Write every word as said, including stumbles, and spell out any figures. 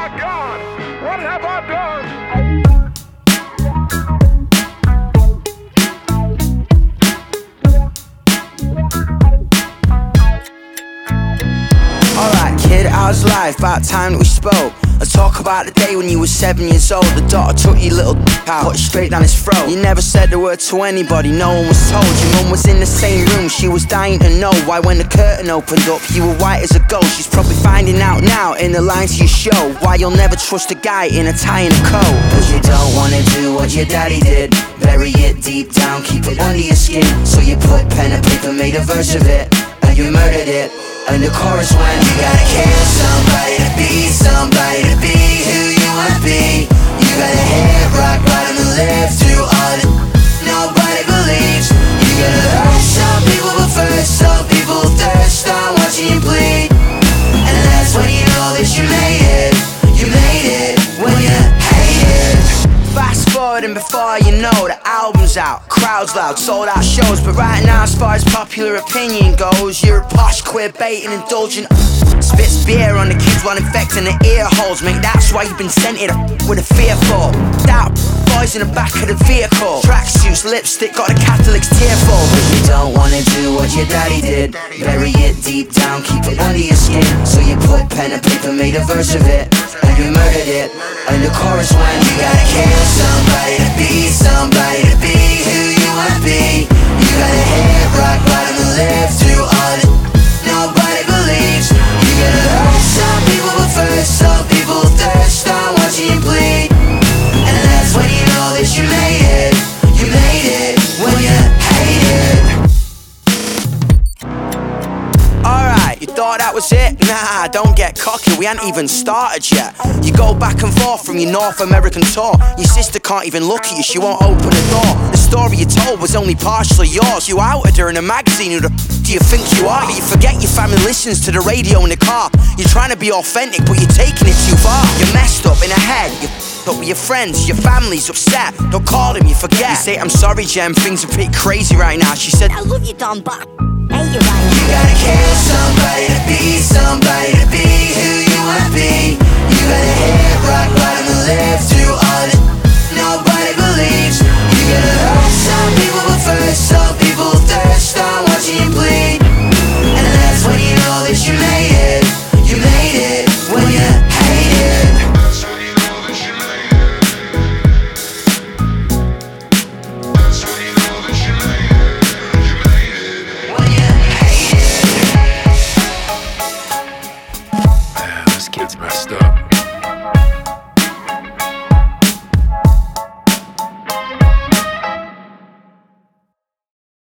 my God, what have I done? Alright kid, how's life? About time that we spoke. Let's talk about the day when you were seven years old. The daughter took your little d*** out, put it straight down his throat. You never said a word to anybody, no one was told. Your mum was in the same room, she was dying to know why when the curtain opened up you were white as a ghost. She's probably finding out now in the lines to your show why you'll never trust a guy in a tie and a coat. Cause you don't wanna do what your daddy did, bury it deep down, keep it under your skin. So you put pen and paper, made a verse of it, and you murdered it. And the chorus went, you gotta kill somebody to be somebody to be who you wanna be. You gotta hit rock bottom and live through all the nobody believes. You gotta hurt some people but first some people thirst on watching you bleed. And that's when you know that you made it. You made it when you hate it. Fast forward and before you know the album's out, crowds loud, sold out shows. But right now as far as popular opinion goes, you're a posh queer baiting, indulgent, spits beer on the kids while infecting the ear holes. Mate, that's why you've been sent here with a fearful doubt. Boys in the back of the vehicle, tracksuits, lipstick, got the Catholics tearful. But you don't wanna do what your daddy did, bury it deep down, keep it under your skin. So you put pen and paper, made a verse of it, and you murdered it. And the chorus went, you gotta kill somebody to be somebody to be who you wanna be. You gotta hit rock bottom and live through all the nobody believes. You gotta hurt some people but first some people thirst on watching you bleed. And that's when you know that you made it. You made it when you hate it. Alright, you thought that was it? Nah, don't get cocky, we ain't even started yet. You go back and forth from your North American tour. Your sister can't even look at you, she won't open the door. The story you told was only partially yours. You outed her in a magazine, who the f*** do you think you are? But you forget your family listens to the radio in the car. You're trying to be authentic but you're taking it too far. You're messed up in the head, you f***ed up with your friends, your family's upset. Don't call them, you forget. You say, I'm sorry Jem, things are pretty crazy right now. She said, I love you Don, but ain't you right? You gotta kill somebody to be somebody to be who you wanna be. You gotta hit rock bottom and live through all the nobody believes. You gotta hurt some people but first some people thirst on watching you bleed. And that's when you know that you made it. You made it when you hate it. That's when you know that you made it. That's when you know that you made it. You made it when you hate it. Man, this kid's messed up.